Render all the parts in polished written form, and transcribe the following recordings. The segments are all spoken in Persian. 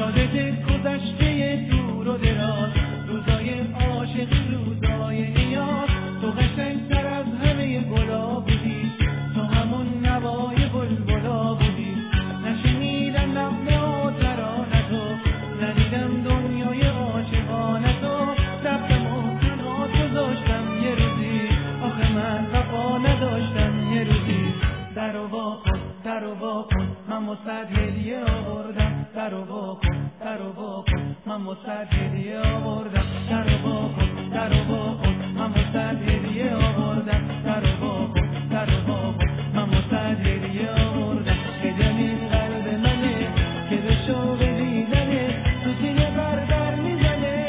یادت گذشته دور و دراز، روزای عاشقی، روزای نیاز. تو قشنگتر از همه گلا بودی، تو همون نوای بلبلا بودی. نشنیدم نغمه و ترانه تو، ندیدم دنیای عاشقانه تو. رفتم و تنها گذاشتم یه روزی، آخه من وفا نداشتم یه روزی. درو وا کن، درو وا کن، من واسه هدیه آوردم. درو وا کن، درو وا کن، من واسه هدیه آوردم. درو وا کن، درو وا کن، من واسه هدیه آوردم. درو وا کن، درو وا کن، من واسه هدیه آوردم. خیلی این قلب منه که به شوق دیدنه تو سینه بر میزنه.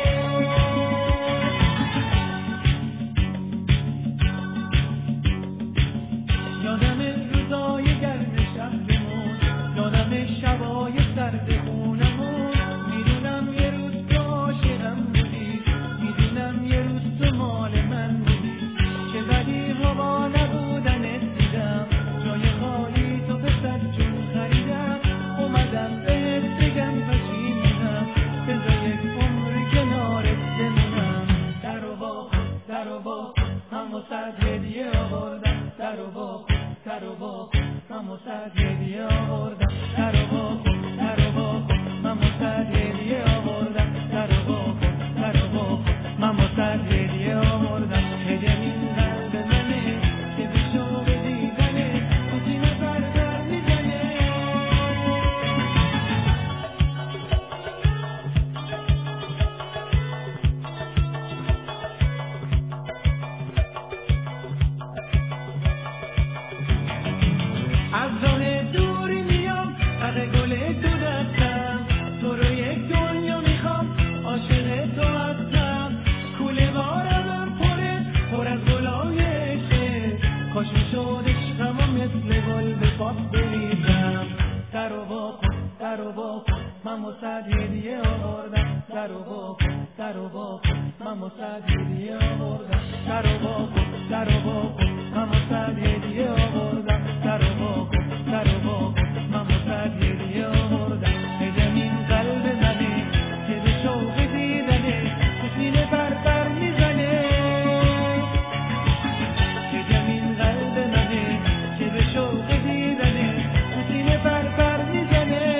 یادم روزای گرم شهرمون، یادم شبای سرد خونمون. میدونم یه روز تو عاشقم بودی، میدونم یه روز تو مال من بودی. چه بدی هوا نبودنت دیدم، جای خالی تو به صد جون خریدم. اومدم بهت بگم پشیمونم، بذار یک عمر کنارت بمونم. درو وا کن، درو وا کن، من واسه هدیه آوردم. درو وا کن، درو وا کن، من واسه هدیه آوردم. درو وا کن، درو وا کن، من واسه هدیه آوردم. درو وا کن، درو وا کن، من واسه هدیه آوردم. خیلی این قلب منه که به شوق دیدنه تو سینه بر میزنه. از راه دوری میام، حق گل تو دستم، تو رو یک دنیا میخوام، عاشق تو هستم. کوله بارم پره، پر از گلای عشقه، کاش میشد عشقمو مثل گل به پات بریزم. درو وا کن، درو وا کن، من واسه هدیه آوردم. درو وا کن، درو وا کن، من واسه هدیه آوردم. درو وا کن، درو وا کن، من واسه هدیه آوردم. درو وا کن، درو وا کن، من واسه هدیه آوردم. خیلی این قلب منه که به شوق دیدنه تو سینه بر میزنه. خیلی این قلب منه که به شوق دیدنه تو سینه بر میزنه.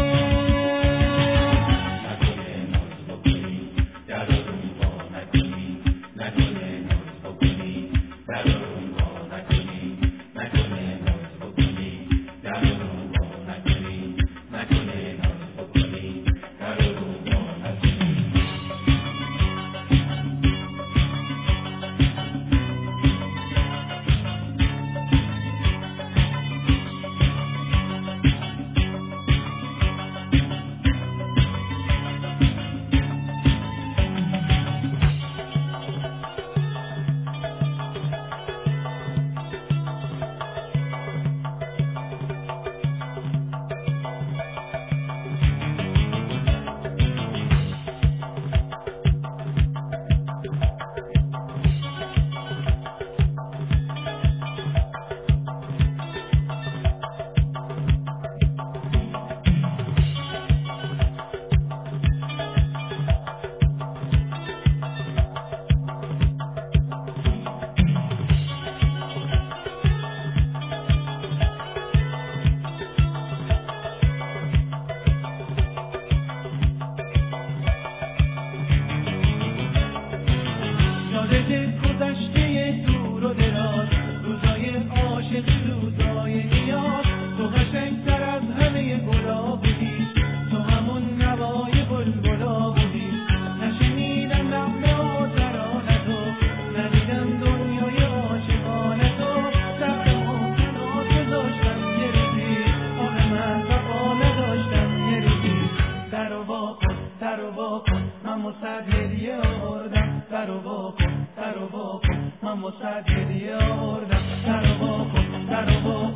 یادت گذشته دور و دراز، روزای عاشقی، روزای نیاز. تو قشنگتر از همه گلا بودی، تو همون نوای بلبلا بودی. نشنیدم نغمه و ترانه تو، ندیدم دنیای عاشقانه تو. رفتم و تنها گذاشتم یه روزی، آخه من وفا نداشتم یه روزی. درو وا کن، درو وا کن، من واسه هدیه آوردم. درو وا کن، درو وا کن، من واسه هدیه آوردم. درو وا کن، درو وا